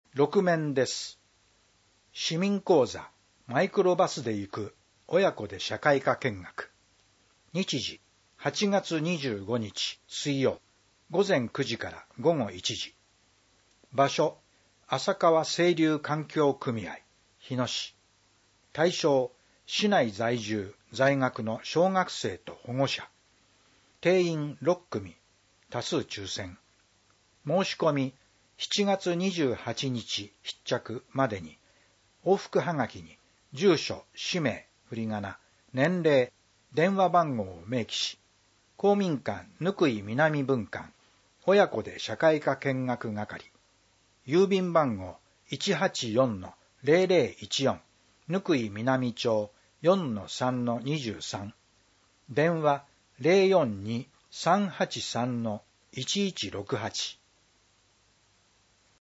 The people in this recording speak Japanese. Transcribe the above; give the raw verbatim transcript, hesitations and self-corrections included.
ろく面です。市民講座、マイクロバスで行く親子で社会科見学。日時、はちがつにじゅうごにち水曜、午前くじから午後いちじ。場所、浅川清流環境組合、日野市。対象、市内在住、在学の小学生と保護者。定員ろっくみ、多数抽選。申し込み、しちがつにじゅうはちにち必着までに、往復はがきに、住所、氏名、振り仮名、年齢、電話番号を明記し、公民館ぬい南分館、親子で社会科見学係、郵便番号 いちはちよんのぜろぜろいちよん、ぬい南町 よんのさんのにじゅうさん、電話 ゼロよんに さんはちさんのいちいちろくはち、